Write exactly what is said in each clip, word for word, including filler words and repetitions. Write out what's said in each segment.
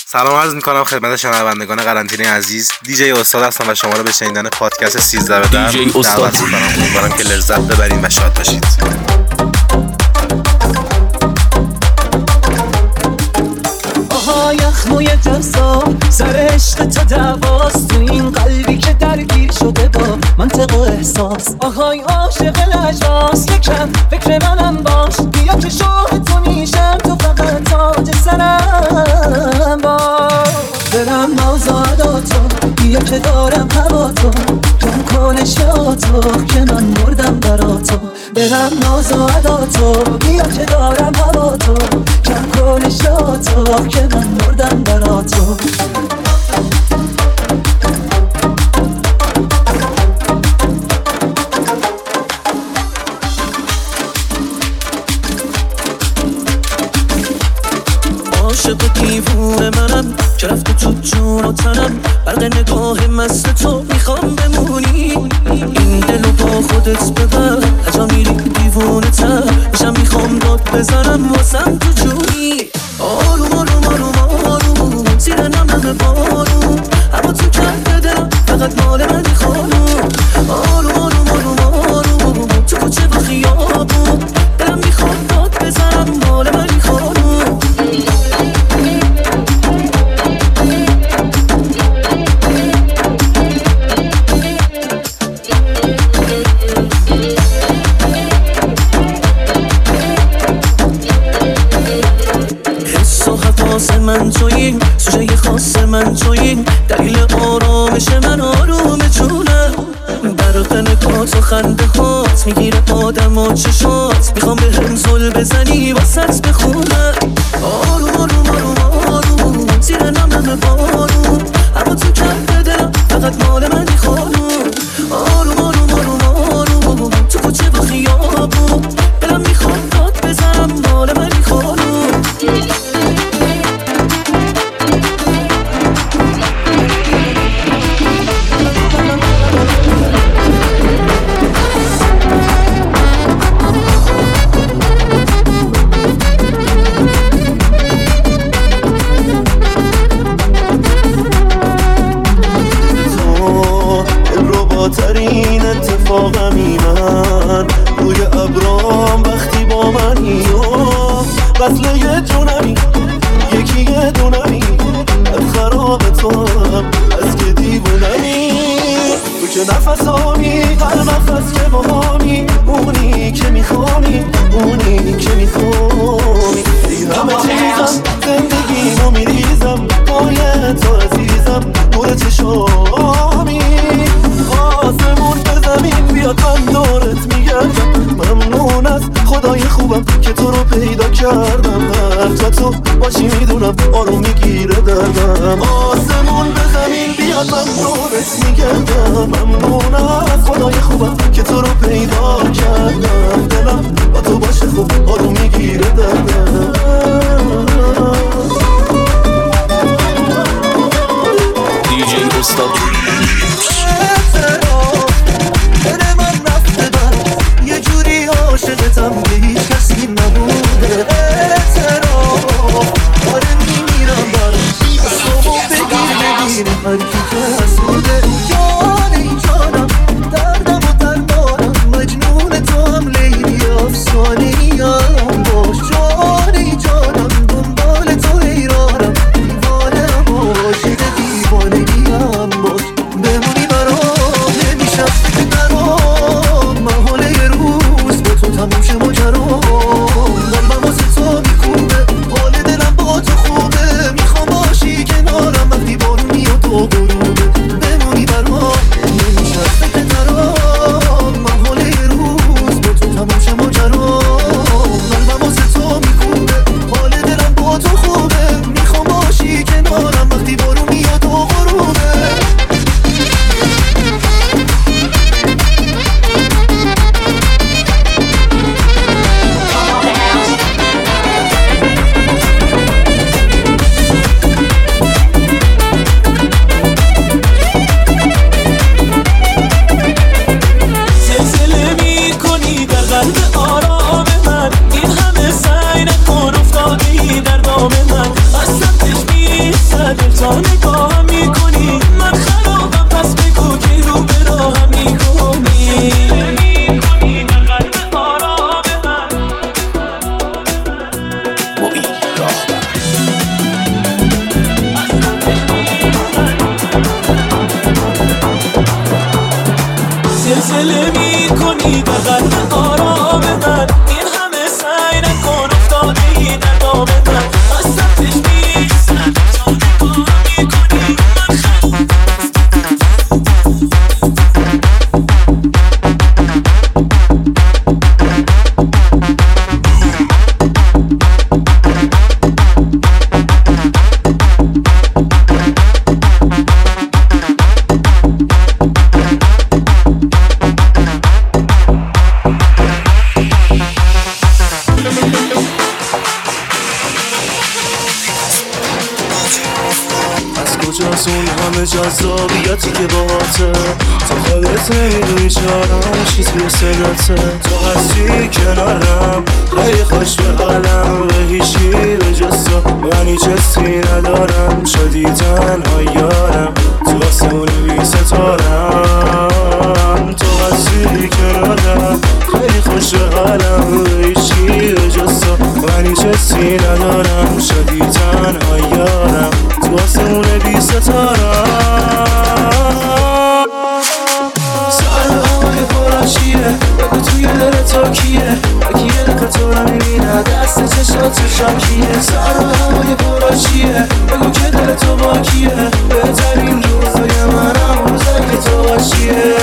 سلام عرض میکنم خدمت شنوندگان قرنطینه عزیز. دیجی استاد هستم و شما رو به شنیدن پادکست سیزده به در دیجی استاد دعوت میکنم. امیدوارم که لذت ببرید و شاد باشید. آها یخموی جزا سر عشق تا دواست تو این قلبی که درگیر شده با منطق و احساس. آهای عاشق لجواس یکم فکر منم باش، بیا که شاه تو میشم، تو فقط تاج سرم باش. برم نازادا تو بیا که دارم هوا تو، کم کن اشیاتو که من مردم برا تو. برم نازادا تو بیا که دارم هوا تو، کم کن اشیاتو که من مردم برا تو. عاشق دیوونه منم که رفته تو جون و تنم، برق نگاه مست تو میخوام بمونی. این دلو با خودت ببر، هجا میری دیوونه تر میشم، میخوام داد بزنم واسم تو جونی. آروم آروم آروم آروم زیر نمه بارون، هوا تو کرده دلم فقط مال منی خانوم. آروم آروم آروم آروم تو کوچه و خیابون، دلم میخوام داد بزنم مال منی خانوم. من تویین سوژه خاص من تویین، دلیل آرامش من آروم جونم. برق نگات و خنده هات میگیره آدم و چشات، میخوام به هم زل بزنی واسط بخونم. آروم آروم آروم آروم زیر نمه بارون، هوا تو کرده دلم فقط مال منی خانوم. آروم آروم آروم آروم تو کوچه و خیابون، دلم میخوام داد بزنم مال منی خانوم. ترین اتفاقمی من روی ابرام وقتی با منی، قتل یه جونمی یکی یه دونمی، از خراب تو هم از که دیوونمی. تو که نفسامی هر نفس که باهامی، اونی که میخوانی اونی که میخوانی. ای همه چیزم زندگیمو میریزم پای تو عزیزم، نور چشامی. آسمون به زمین بیاد من دورت میگردم، ممنون از خدای خوبم که تو رو پیدا کردم. هر جا تو باشی میدونم آروم میگیره دردم. آسمون به زمین بیاد من دورت میگردم، ممنون از خدای خوبم که تو رو پیدا کردم. دلم با تو باشه خوب آروم میگیره دردم. دیجی استاد عاشقتم به هیچ کسی نبوده. اعتراف آره میمیرم برام، صبح بگیر بگیر هر کی که حسوده. جان این جانم تا نگاهم میکنی من خرابم پس بگو که رو به راهم میکنی زلزله میکنی در قلب آرام من این همه سعی نکن افتاده ای در دام من از سمتش نیستم تا نگاه میکنی من خرابم کجاست اون همه جذابیتی که باهاته تو خودت نمیدونی چرا چی توی صداته تو هستی کنارم خیلی خوش به حالم به هیچی به جز تو من هیچ حسی ندارم شدی تنها یارم تو آسمون بی ستارم تو هستی کنارم خیلی خوش به حالم به هیچی به جز تو من هیچ حسی ندارم شدی تنها یارم تو آسمون بی ستارم سالهای پرا چیه بگو توی دل تو کیه اگه یه دقیقه تو رو میبینه دست چشات شاکیه سالهای پرا چیه بگو که دل تو با کیه بهترین روزای منم روزایی که تو باشیه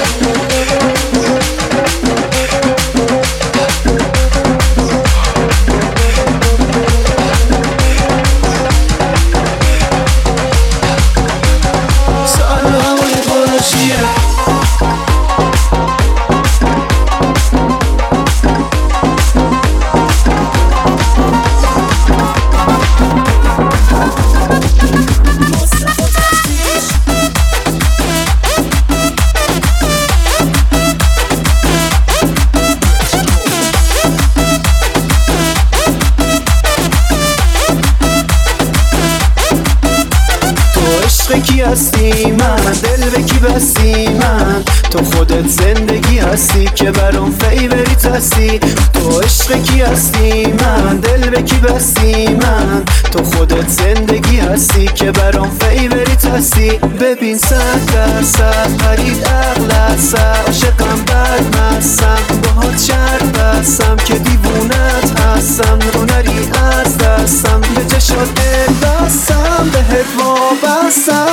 کی هستی من دل به کی بستی من تو خودت زندگی هستی که برام فیوریت هستی تو عشق کی هستی من دل به کی بستی من تو خودت زندگی هستی که برام فیوریت هستی ببین صد درصد خرید عقل سر عاشقم بد مستم باهات شرط بستم که دیوونت هستم هنری از دستم به چشات دل بستم بهت وابستم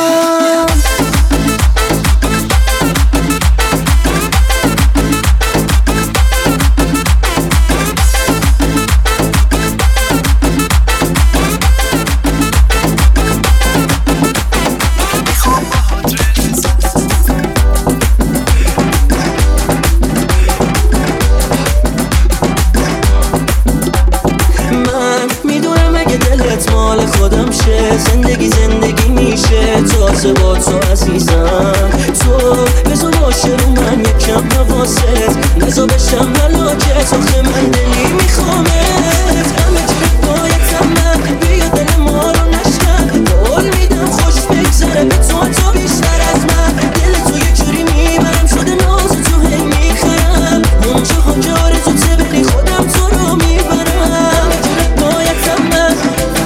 زندگی زندگی میشه تازه با تو عزیزم تو بزا باشه رو من یکم حواست نزا بشم ملاکت آخه من دلی میخوامت همه جرد بایدم من بیا دل ما رو نشکن قول میدم خوش بگذره به تو تو بیشتر از من دل تو یه جوری میبرم شده ناز تو هی میخرم اونجا ها که آرزو ته بری خودم تو رو میبرم همه جرد بایدم من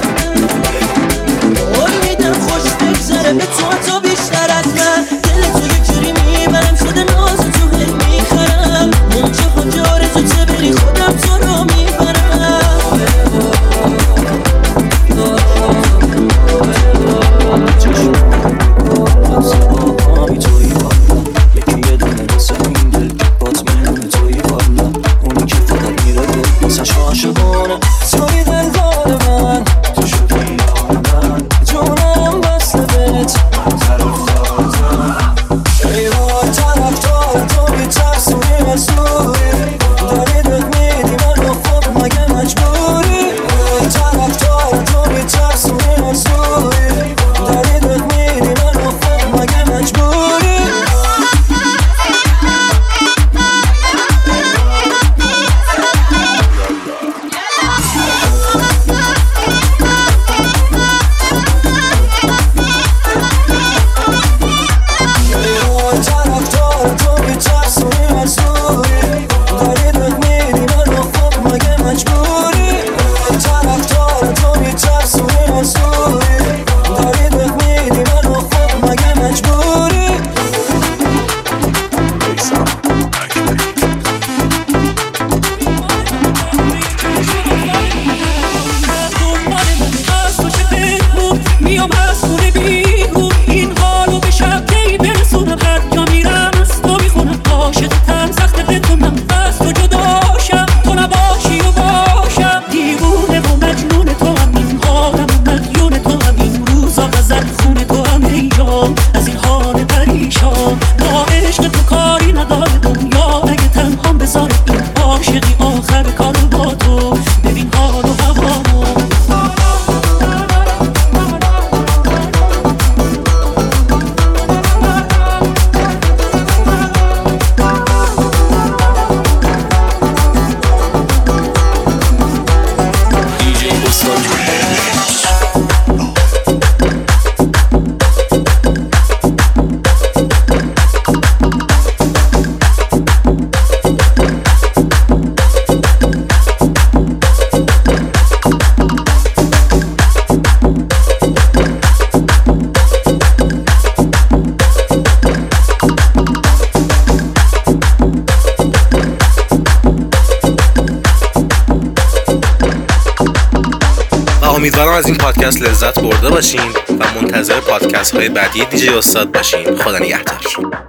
به تو تو بیشتر از من دل تو یه جوری میبرم شده ناز تو هی میخرم اونجا ها که آرزو ته بری خودم تو رو میبرم مسئولی داری بخمیدی منو خب مگه مجبوری میام از خونه بیرون این حالو به شب کی برسونم هر جا میرم از تو میخونم عاشقتم سخت بتونم از تو جداشم تو نباشی و باشم دیوونه و مجنون تو هم این حالم و مدیون تو هم این روزا غزل خون تو هم ایام از این حال پریشان با عشق تو کاری نداره دنیا اگه تنهام بذاره این عاشقی آخر کار با تو ببین حال و هوامو امیدوارم از این پادکست لذت برده باشین و منتظر پادکست های بعدی دیجی استاد باشین. خدا نگهدار.